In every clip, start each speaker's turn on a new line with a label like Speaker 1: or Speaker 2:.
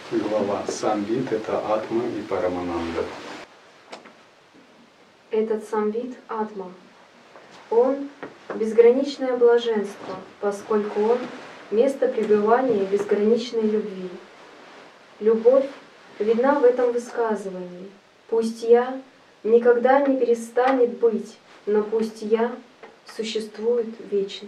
Speaker 1: глава Самвит — это Атма и Парамананда.
Speaker 2: Этот Самвит Атма, он безграничное блаженство, поскольку он место пребывания безграничной любви. Любовь видна в этом высказывании. Пусть я никогда не перестанет быть, но пусть я существует вечно.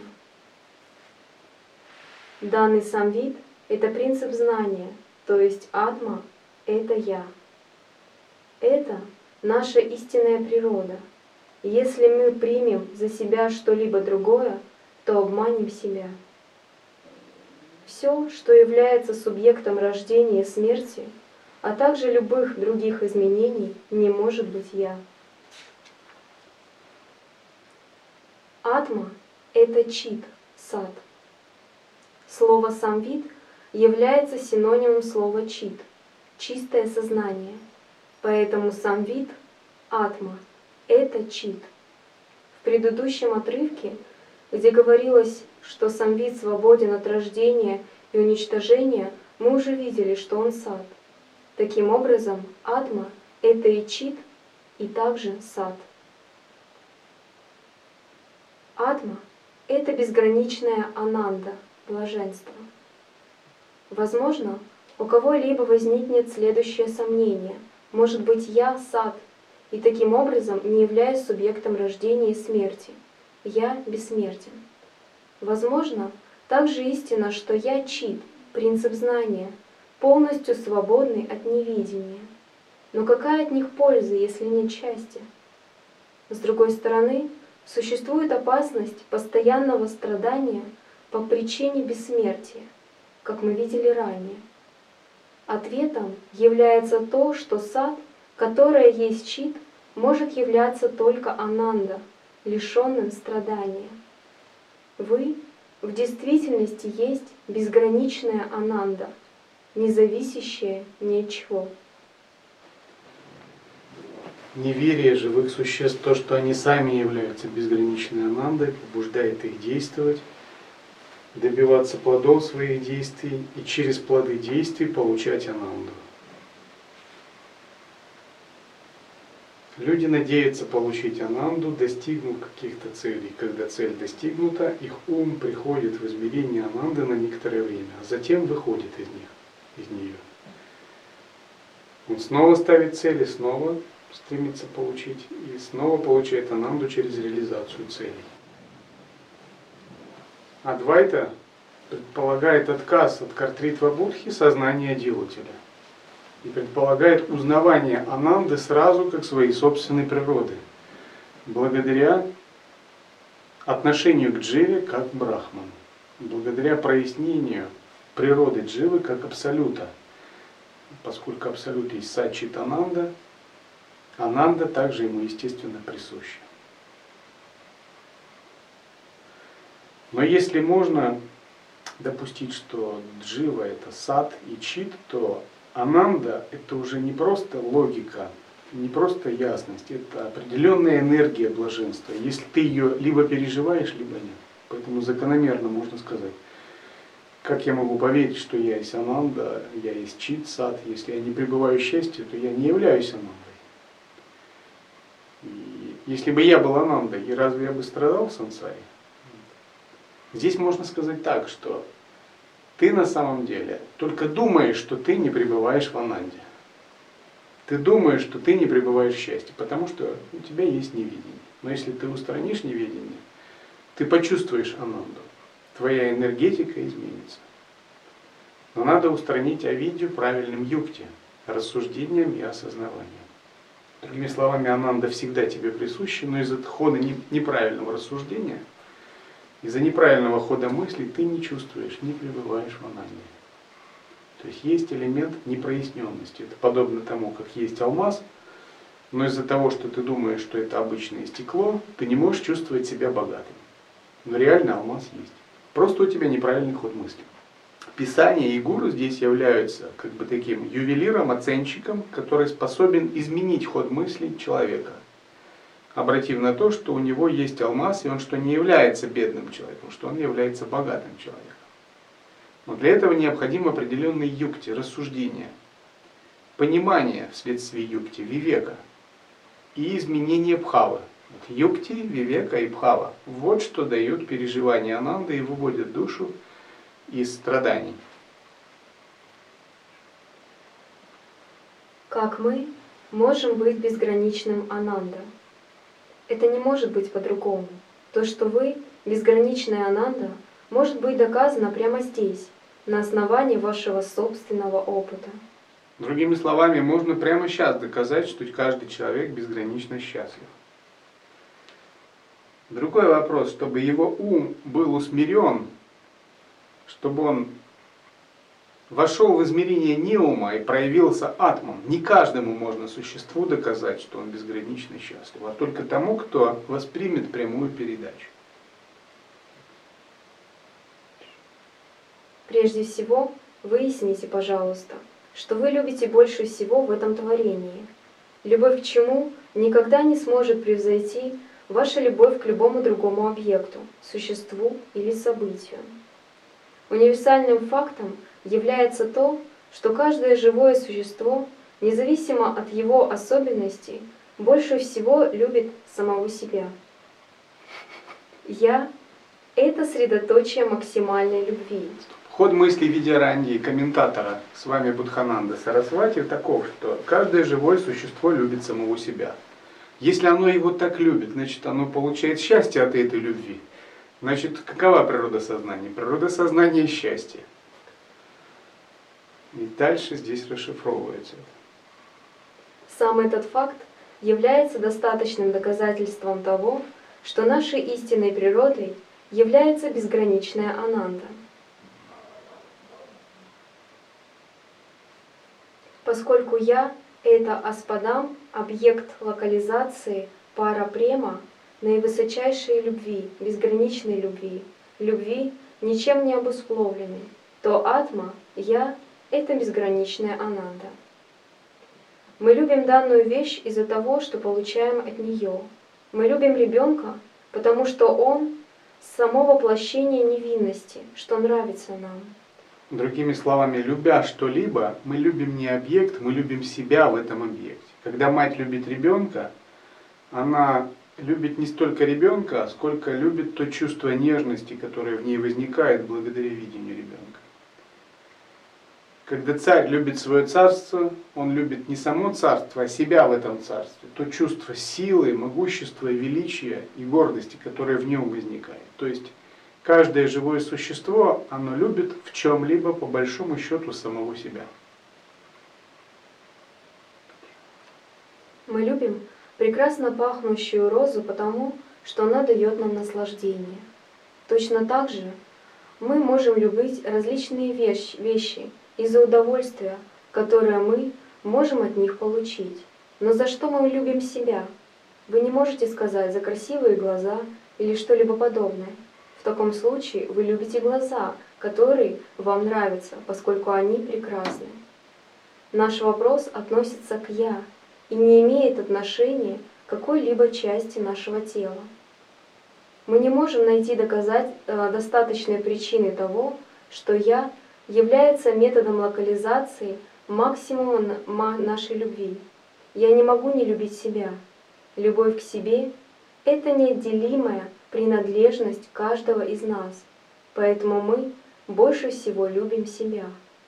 Speaker 2: Данный Самвит — это принцип знания, то есть Атма — это Я. Это наша истинная природа. Если мы примем за себя что-либо другое, то обманем себя. Все, что является субъектом рождения и смерти, а также любых других изменений, не может быть Я. Атма — это чит, сат. Слово самвит является синонимом слова чит, чистое сознание. Поэтому самвит, атма — это чит. В предыдущем отрывке, где говорилось, что самвит свободен от рождения и уничтожения, мы уже видели, что он сат. Таким образом, атма — это и чит, и также сат. Атма — это безграничная ананда, блаженство. Возможно, у кого-либо возникнет следующее сомнение. Может быть, я сат, и таким образом не являюсь субъектом рождения и смерти. Я бессмертен. Возможно, также истина, что я чит, принцип знания, полностью свободный от невидения. Но какая от них польза, если нет счастья? С другой стороны, существует опасность постоянного страдания по причине бессмертия, как мы видели ранее. Ответом является то, что сат, которое есть чит, может являться только ананда, лишенным страдания. Вы в действительности есть безграничная ананда, не зависящая ни от чего.
Speaker 1: Неверие живых существ в то, что они сами являются безграничной анандой, побуждает их действовать, добиваться плодов своих действий и через плоды действий получать ананду. Люди надеются получить ананду, достигнув каких-то целей. Когда цель достигнута, их ум приходит в измерение ананды на некоторое время, а затем выходит из нее. Он снова ставит цели, снова стремится получить и снова получает ананду через реализацию целей. Адвайта предполагает отказ от картритва будхи, сознания делателя, и предполагает узнавание ананды сразу как своей собственной природы, благодаря отношению к дживе как брахману, благодаря прояснению природы дживы как абсолюта. Поскольку абсолют есть сачит ананда, ананда также ему естественно присуща. Но если можно допустить, что джива это сат и чит, то ананда это уже не просто логика, не просто ясность, это определенная энергия блаженства. Если ты ее либо переживаешь, либо нет. Поэтому закономерно можно сказать, как я могу поверить, что я есть ананда, я есть чит, сат, если я не пребываю в счастье, то я не являюсь анандой. И если бы я был анандой, и разве я бы страдал в сансаре? Здесь можно сказать так, что ты на самом деле только думаешь, что ты не пребываешь в ананде. Ты думаешь, что ты не пребываешь в счастье, потому что у тебя есть неведение. Но если ты устранишь неведение, ты почувствуешь ананду. Твоя энергетика изменится. Но надо устранить авидью правильным юкти, рассуждением и осознаванием. Другими словами, ананда всегда тебе присуща, но из-за хода неправильного рассуждения, из-за неправильного хода мыслей ты не чувствуешь, не пребываешь в ананде. То есть есть элемент непроясненности. Это подобно тому, как есть алмаз, но из-за того, что ты думаешь, что это обычное стекло, ты не можешь чувствовать себя богатым. Но реально алмаз есть. Просто у тебя неправильный ход мысли. Писание и гуру здесь являются как бы таким ювелиром, оценщиком, который способен изменить ход мыслей человека, обратив на то, что у него есть алмаз, и он что не является бедным человеком, что он является богатым человеком. Но для этого необходим определенный юкти, рассуждение, понимание вследствие юкти, вивека и изменение бхавы. Вот юкти, вивека и бхава. Вот что дает переживание ананды и выводит душу из страданий.
Speaker 2: Как мы можем быть безграничным Ананда? Это не может быть по-другому. То, что вы безграничная Ананда, может быть доказано прямо здесь, на основании вашего собственного опыта.
Speaker 1: Другими словами, можно прямо сейчас доказать, что каждый человек безгранично счастлив. Другой вопрос, чтобы его ум был усмирен, чтобы он вошел в измерение неума и проявился атман. Не каждому можно существу доказать, что он безгранично счастлив, а только тому, кто воспримет прямую передачу.
Speaker 2: Прежде всего, выясните, пожалуйста, что вы любите больше всего в этом творении. Любовь к чему никогда не сможет превзойти ваша любовь к любому другому объекту, существу или событию. Универсальным фактом является то, что каждое живое существо, независимо от его особенностей, больше всего любит самого себя. «Я» — это средоточие максимальной любви.
Speaker 1: Ход мыслей Видяранги, комментатора, с вами Будхананда Сарасвати, таков, что каждое живое существо любит самого себя. Если оно его так любит, значит оно получает счастье от этой любви. Значит, какова природа сознания? Природа сознания — счастье. И дальше здесь расшифровывается.
Speaker 2: Сам этот факт является достаточным доказательством того, что нашей истинной природой является безграничная Ананда. Поскольку «я» — это аспадам, объект локализации, пара према, наивысочайшей любви, безграничной любви, любви, ничем не обусловленной, то атма, «я» — это безграничная Ананда. Мы любим данную вещь из-за того, что получаем от нее. Мы любим ребенка, потому что он — само воплощение невинности, что нравится нам.
Speaker 1: Другими словами, любя что-либо, мы любим не объект, мы любим себя в этом объекте. Когда мать любит ребенка, она любит не столько ребенка, сколько любит то чувство нежности, которое в ней возникает благодаря видению ребенка. Когда царь любит свое царство, он любит не само царство, а себя в этом царстве. То чувство силы, могущества, величия и гордости, которое в нем возникает. То есть каждое живое существо, оно любит в чем-либо по большому счету самого себя.
Speaker 2: Мы любим прекрасно пахнущую розу потому, что она дает нам наслаждение. Точно так же мы можем любить различные вещи из-за удовольствия, которое мы можем от них получить. Но за что мы любим себя? Вы не можете сказать за красивые глаза или что-либо подобное. В таком случае вы любите глаза, которые вам нравятся, поскольку они прекрасны. Наш вопрос относится к «я» и не имеет отношения к какой-либо части нашего тела. Мы не можем найти достаточной причины того, что «я» является методом локализации максимума нашей любви. Я не могу не любить себя. Любовь к себе — это неотделимая принадлежность каждого из нас, поэтому мы больше всего любим себя.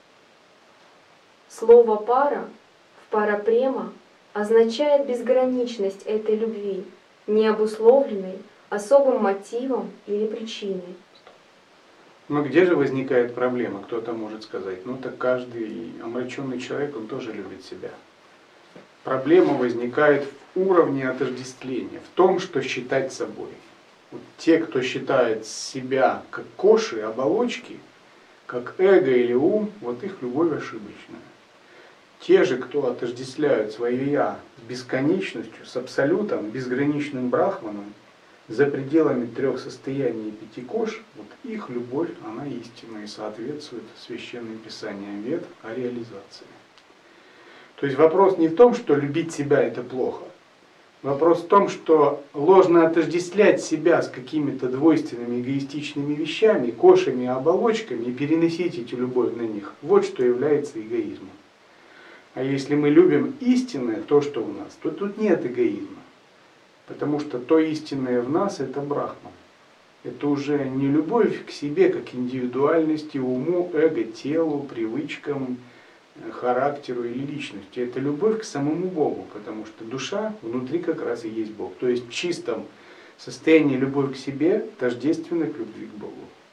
Speaker 2: Слово «пара» в парапрема означает безграничность этой любви, не обусловленной особым мотивом или причиной.
Speaker 1: Но где же возникает проблема? Кто-то может сказать, ну так каждый омраченный человек, он тоже любит себя. Проблема возникает в уровне отождествления, в том, что считать собой. Вот те, кто считает себя как коши, оболочки, как эго или ум, вот их любовь ошибочная. Те же, кто отождествляют свое «я» с бесконечностью, с абсолютом, безграничным брахманом, за пределами 3 состояний и 5 кош, вот их любовь, она истинна и соответствует священным писаниям Вед о реализации. То есть вопрос не в том, что любить себя это плохо. Вопрос в том, что ложно отождествлять себя с какими-то двойственными эгоистичными вещами, кошами, оболочками и переносить эту любовь на них. Вот что является эгоизмом. А если мы любим истинное, то, что в нас, то тут нет эгоизма. Потому что то истинное в нас – это Брахман. Это уже не любовь к себе, как индивидуальности, уму, эго, телу, привычкам, характеру или личности. Это любовь к самому Богу, потому что душа внутри как раз и есть Бог. То есть в чистом состоянии любовь к себе тождественна к любви к Богу.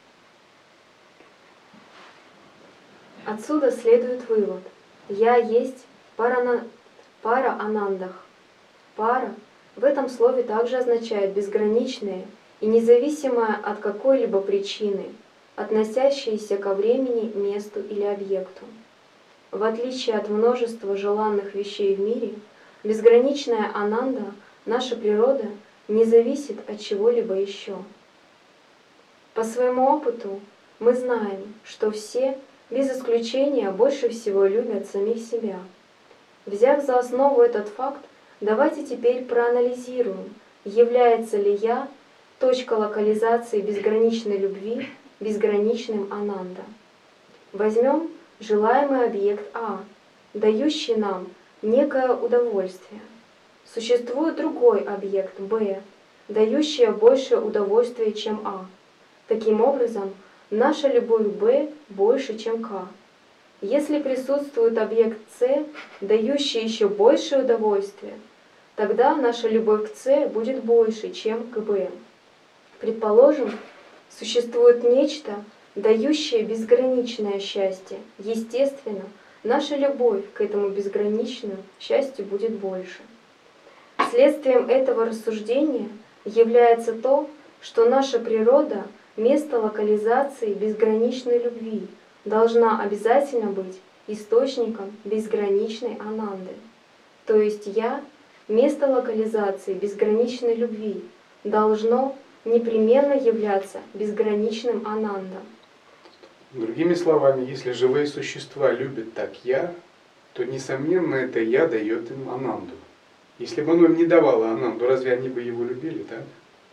Speaker 2: Отсюда следует вывод. Я есть пара анандах. Пара в этом слове также означает безграничное и независимое от какой-либо причины, относящееся ко времени, месту или объекту. В отличие от множества желанных вещей в мире, безграничная ананда, наша природа, не зависит от чего-либо еще. По своему опыту мы знаем, что все, без исключения, больше всего любят самих себя. Взяв за основу этот факт, давайте теперь проанализируем, является ли я, точка локализации безграничной любви, безграничным ананда. Возьмем желаемый объект А, дающий нам некое удовольствие. Существует другой объект Б, дающий большее удовольствие, чем А. Таким образом, наша любовь к Б больше, чем к А. Если присутствует объект С, дающий еще большее удовольствие, тогда наша любовь к С будет больше, чем к Б. Предположим, существует нечто, дающее безграничное счастье. Естественно, наша любовь к этому безграничному счастью будет больше. Следствием этого рассуждения является то, что наша природа, место локализации безграничной любви, должна обязательно быть источником безграничной ананды. То есть я, место локализации безграничной любви, должно непременно являться безграничным анандом.
Speaker 1: Другими словами, если живые существа любят так я, то, несомненно, это я дает им ананду. Если бы оно им не давало ананду, разве они бы его любили, так?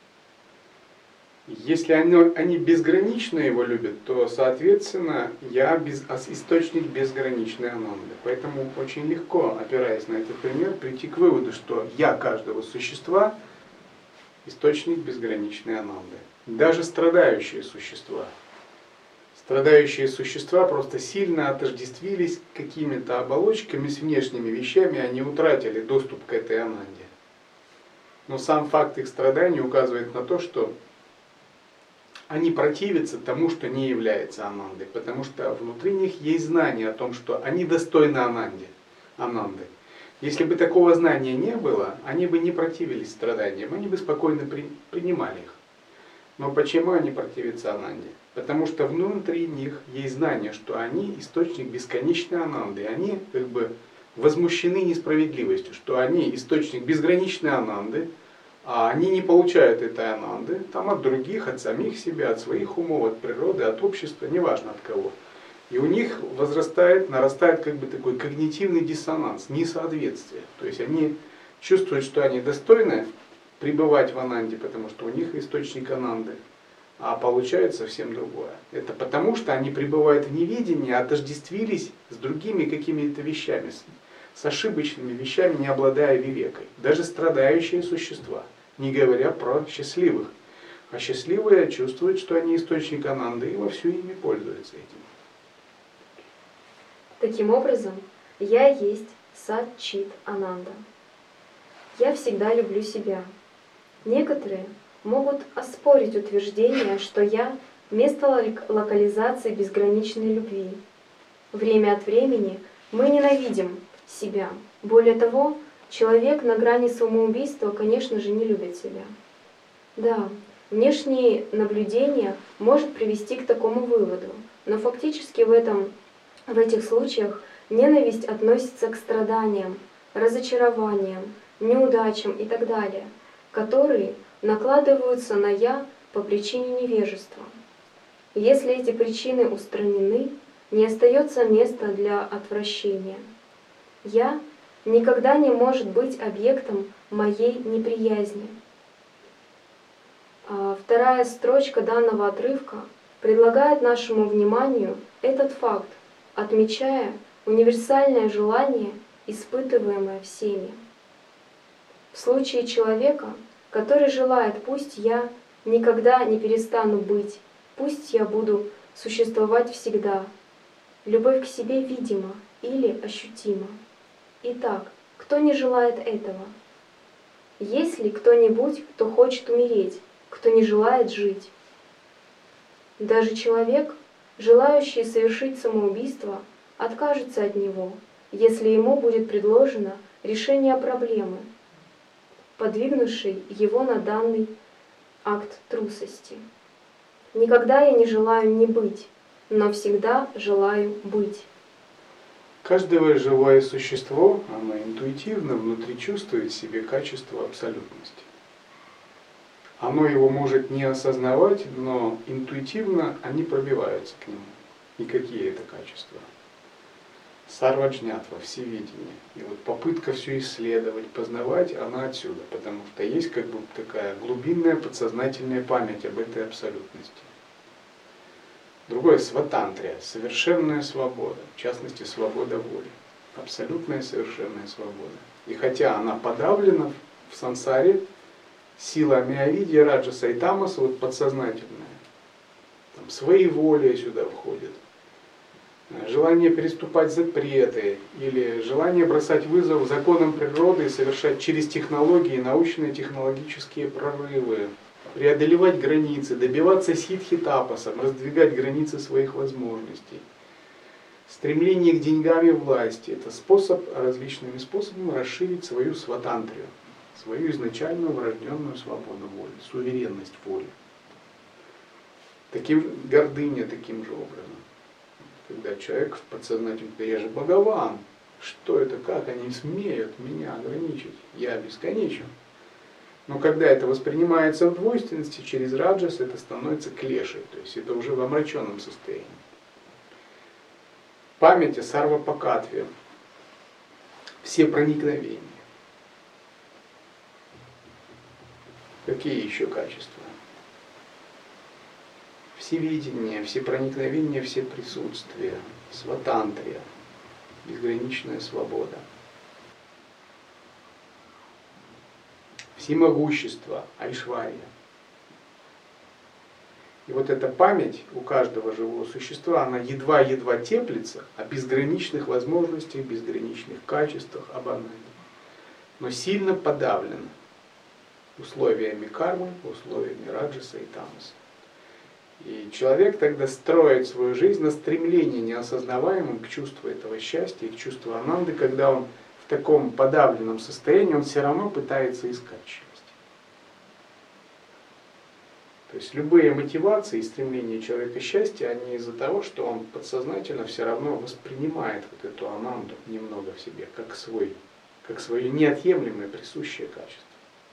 Speaker 1: Если они безгранично его любят, то, соответственно, я источник безграничной ананды. Поэтому очень легко, опираясь на этот пример, прийти к выводу, что я каждого существа – источник безграничной ананды. Даже страдающие существа. Страдающие существа просто сильно отождествились с какими-то оболочками, с внешними вещами, они утратили доступ к этой ананде. Но сам факт их страданий указывает на то, что они противятся тому, что не является анандой, потому что внутри них есть знание о том, что они достойны ананды. Если бы такого знания не было, они бы не противились страданиям, они бы спокойно принимали их. Но почему они противятся ананде? Потому что внутри них есть знание, что они источник бесконечной ананды. Они как бы возмущены несправедливостью, что они источник безграничной ананды, а они не получают этой ананды там, от других, от самих себя, от своих умов, от природы, от общества, неважно от кого. И у них нарастает как бы такой когнитивный диссонанс, несоответствие. То есть они чувствуют, что они достойны пребывать в ананде, потому что у них источник ананды, а получают совсем другое. Это потому, что они пребывают в неведении, отождествились с другими какими-то вещами, с ошибочными вещами, не обладая вивекой. Даже страдающие существа, не говоря про счастливых. А счастливые чувствуют, что они источник ананды и вовсю ими пользуются этим.
Speaker 2: Таким образом, я есть Сат-Чит Ананда. Я всегда люблю себя. Некоторые могут оспорить утверждение, что я – место локализации безграничной любви. Время от времени мы ненавидим себя. Более того, человек на грани самоубийства, конечно же, не любит себя. Да, внешнее наблюдение может привести к такому выводу, но фактически в этих случаях ненависть относится к страданиям, разочарованиям, неудачам и так далее, которые накладываются на «я» по причине невежества. Если эти причины устранены, не остается места для отвращения. «Я» никогда не может быть объектом моей неприязни. Вторая строчка данного отрывка предлагает нашему вниманию этот факт, отмечая универсальное желание, испытываемое всеми. В случае человека, который желает: «Пусть я никогда не перестану быть, пусть я буду существовать всегда», любовь к себе видима или ощутима. Итак, кто не желает этого? Есть ли кто-нибудь, кто хочет умереть, кто не желает жить? Даже человек, желающий совершить самоубийство, откажется от него, если ему будет предложено решение проблемы, подвигнувшей его на данный акт трусости. Никогда я не желаю не быть, но всегда желаю быть.
Speaker 1: Каждое живое существо, оно интуитивно внутри чувствует в себе качество абсолютности. Оно его может не осознавать, но интуитивно они пробиваются к нему. И какие это качества? Сарваджнятва, всевидение. И вот попытка все исследовать, познавать, она отсюда, потому что есть как бы такая глубинная подсознательная память об этой абсолютности. Другое — сватантрия, совершенная свобода, в частности, свобода воли. Абсолютная совершенная свобода. И хотя она подавлена в сансаре силами авидья, раджаса и тамаса, вот подсознательная, там свои воли сюда входят, желание переступать запреты или желание бросать вызов законам природы и совершать через технологии научные технологические прорывы, преодолевать границы, добиваться ситхи тапасом, раздвигать границы своих возможностей. Стремление к деньгам и власти — это способ различными способами расширить свою сватантрию, свою изначальную врожденную свободу воли, суверенность воли. Гордыня таким же образом. Когда человек подсознательно: «Я же Бхагаван, что это, как они смеют меня ограничить, я бесконечен». Но когда это воспринимается в двойственности, через раджас это становится клешей, то есть это уже в омраченном состоянии. Память о сарвапакатве, все проникновения. Какие еще качества? Всевидение, все проникновения, все присутствия, сватантрия, безграничная свобода. Всемогущество, айшвария. И вот эта память у каждого живого существа, она едва-едва теплится о безграничных возможностях, безграничных качествах, об ананде, но сильно подавлена условиями кармы, условиями раджаса и тамаса. И человек тогда строит свою жизнь на стремлении неосознаваемом к чувству этого счастья, к чувству ананды, когда он в таком подавленном состоянии, он все равно пытается искать счастье. То есть любые мотивации и стремления человека к счастью, они из-за того, что он подсознательно все равно воспринимает вот эту ананду немного в себе, как свое неотъемлемое присущее качество.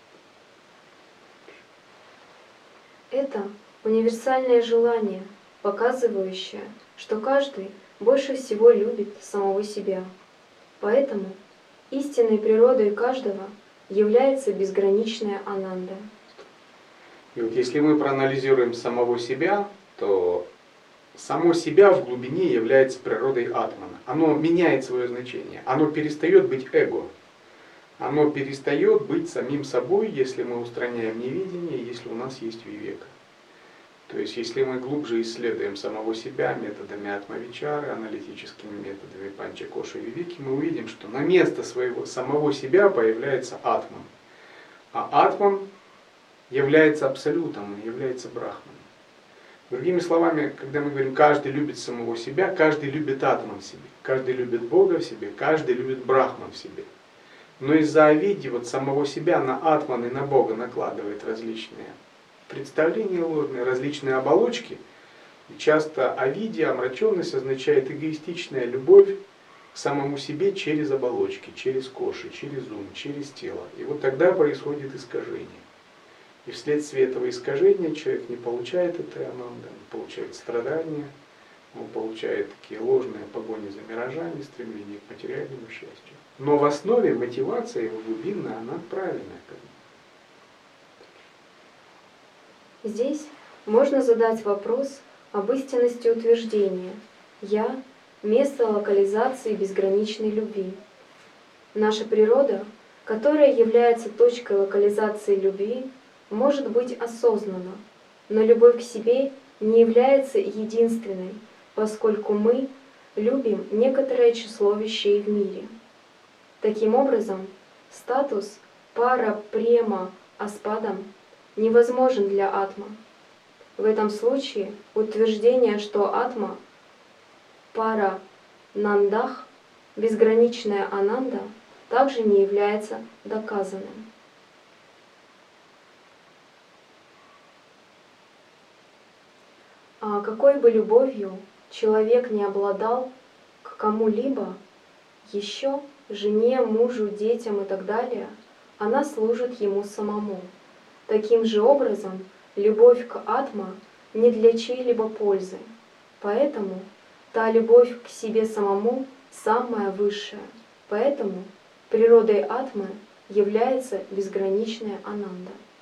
Speaker 2: Это универсальное желание, показывающее, что каждый больше всего любит самого себя. Поэтому истинной природой каждого является безграничная ананда.
Speaker 1: И вот если мы проанализируем самого себя, то само себя в глубине является природой атмана. Оно меняет свое значение, оно перестает быть эго. Оно перестает быть самим собой, если мы устраняем невидение, если у нас есть вивека. То есть, если мы глубже исследуем самого себя методами атмавичары, аналитическими методами панчакоши вивеки, мы увидим, что на место своего самого себя появляется атман. А атман является абсолютом, он является брахманом. Другими словами, когда мы говорим, каждый любит самого себя, каждый любит атман в себе, каждый любит Бога в себе, каждый любит брахман в себе. Но из-за авидьи вот самого себя на атман и на Бога накладывает различные представления ложные, различные оболочки. И часто авидья, омраченность, означает эгоистичная любовь к самому себе через оболочки, через коши, через ум, через тело. И вот тогда происходит искажение. И вследствие этого искажения человек не получает этой ананды, он получает страдания, он получает такие ложные погони за миражами, стремление к материальному счастью. Но в основе мотивация его глубинная, она правильная.
Speaker 2: Здесь можно задать вопрос об истинности утверждения «Я» — место локализации безграничной любви. Наша природа, которая является точкой локализации любви, может быть осознанна, но любовь к себе не является единственной, поскольку мы любим некоторое число вещей в мире. Таким образом, статус пара према аспадам невозможен для атма. В этом случае утверждение, что атма пара нандах, безграничная ананда, также не является доказанным. А какой бы любовью человек не обладал к кому-либо, еще жене, мужу, детям и так далее, она служит ему самому. Таким же образом, любовь к атма не для чьей-либо пользы. Поэтому та любовь к себе самому самая высшая. Поэтому природой атмы является безграничная ананда.